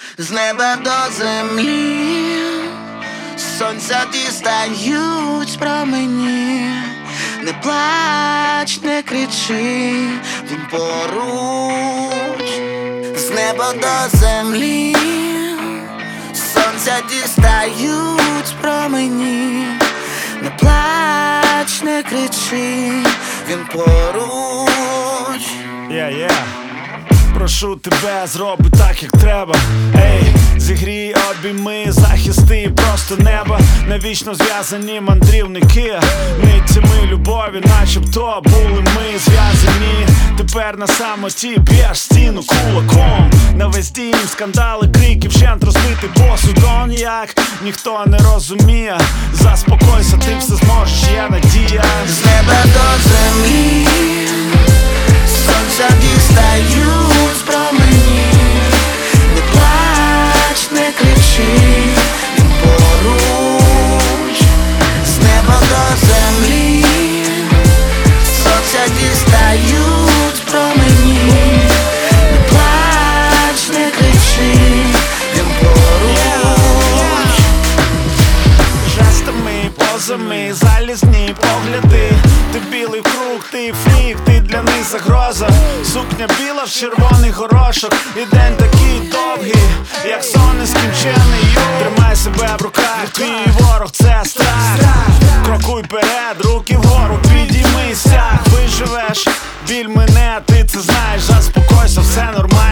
З неба до землі сонця дістають промені. Не плач, не кричи, він поруч. З неба до землі сонця дістають промені. Не плач, не кричи, він поруч. Прошу тебе, зроби так, як треба. Ей, зігрій, обійми, захисти просто неба. Навічно зв'язані мандрівники нитями любові, начебто були ми зв'язані. Тепер на самоті б'єш стіну кулаком. На весь дім скандали, крики, вщент розбитий посудом. Як ніхто не розуміє, заспокойся, ти все зможеш, є надія. З неба до землі сонця дістають промені. Не плач, не кричи, він поруч. З неба до землі сонця дістають промені. Не плач, не кричи, він поруч. Жестами, позами, залізні погляди. Ти білий круг, ти фрік, ти для них загроза. Сукня біла в червоний горошок. І день такий довгий, як сон нескінчений. Тримай себе в руках, твій ворог це страх. Крокуй перед, руки вгору, підіймися. Виживеш, біль мене, ти це знаєш. Заспокойся, все нормально.